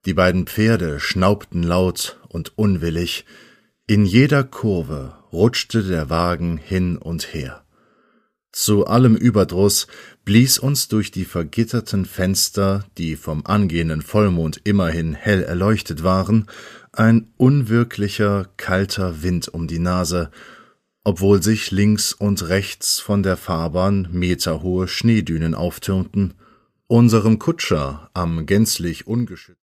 Die beiden Pferde schnaubten laut und unwillig, in jeder Kurve rutschte der Wagen hin und her. Zu allem Überdruss blies uns durch die vergitterten Fenster, die vom angehenden Vollmond immerhin hell erleuchtet waren, ein unwirklicher, kalter Wind um die Nase, obwohl sich links und rechts von der Fahrbahn meterhohe Schneedünen auftürmten. Unserem Kutscher am gänzlich ungeschützten